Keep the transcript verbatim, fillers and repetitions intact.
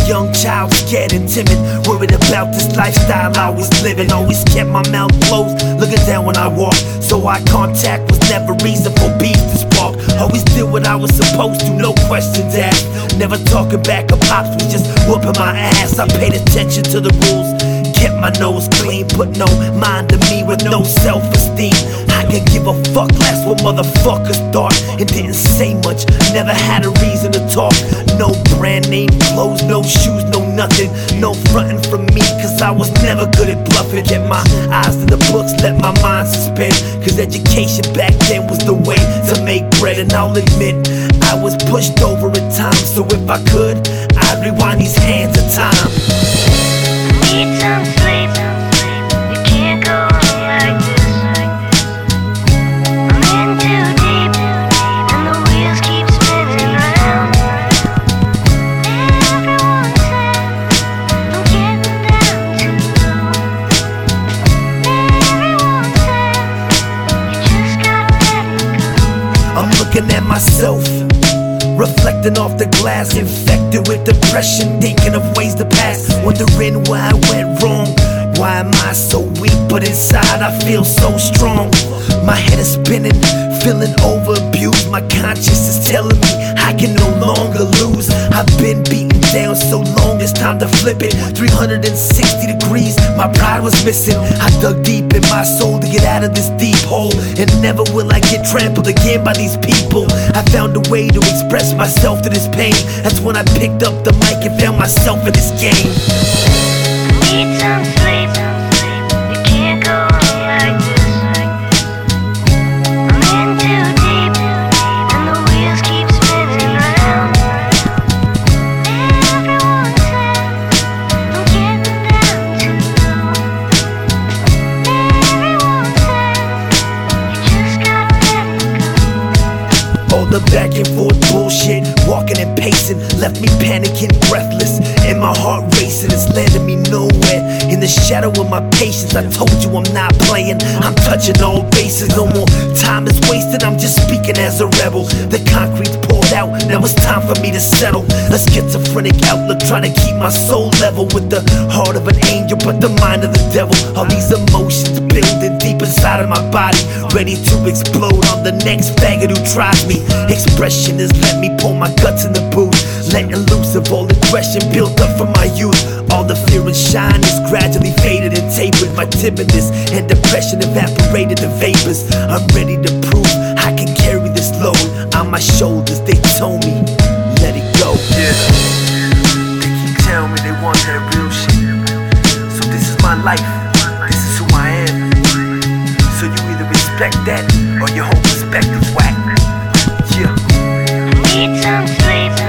young child, scared and timid, worried about this lifestyle I was living. Always kept my mouth closed, looking down when I walked, so eye contact was never reason for beef to spark. Always did what I was supposed to, no questions asked. Never talking back, a pops was just whooping my ass. I paid attention to the rules, kept my nose clean, put no mind to me with no self-esteem. I could give a fuck less what motherfuckers thought, and didn't say much, never had a reason to talk. No brand name clothes, no shoes, no nothing, no frontin' from me, cause I was never good at bluffing. Get my eyes to the books, let my mind suspend, cause education back then was the way to make bread. And I'll admit, I was pushed over at times, so if I could, I'd rewind these hands of time. Need some sleep, you can't go on like this. I'm in too deep, and the wheels keep spinning round. Everyone says I'm getting down too low. Everyone says you just gotta let it go. I'm looking at myself, reflecting off the glass, infected with depression, thinking of ways to pass, wondering why I went wrong. Why am I so weak, but inside I feel so strong? My head is spinning, feeling over-abused. My conscience is telling me I can no longer lose. I've been beaten down so long, it's time to flip it three hundred sixty degrees, my pride was missing. I dug deep in my soul to get out of this deep hole, and never will I get trampled again by these people. I found a way to express myself to this pain. That's when I picked up the mic and found myself in this game. Need some sleep, you can't go on like this. I'm in too deep, and the wheels keep spinning round. Everyone says I'm getting down too low. Everyone says you just gotta let it go. All the back and forth bullshit, walking and pacing, left me panicking, breathless, and my heart racing. It's landing me nowhere. In the shadow of my patience, I told you I'm not playing. I'm touching all bases. No more time is wasted, I'm just speaking as a rebel. The concrete's poured out, now it's time for me to settle. A schizophrenic outlook, trying to keep my soul level, with the heart of an angel but the mind of the devil. All these emotions building deep inside of my body, ready to explode on the next faggot who tries me. Expression has let me pour my guts in the booth, letting loose of all aggression built up from my youth. All the fear and shine is gradually faded and tapered. My timidness and depression evaporated the vapors. I'm ready to prove I can carry this load on my shoulders. They told me, let it go. Yeah, they keep telling me they want that real shit. So this is my life, this is who I am. So you either respect that or your whole perspective's whack. Yeah. Need some sleep.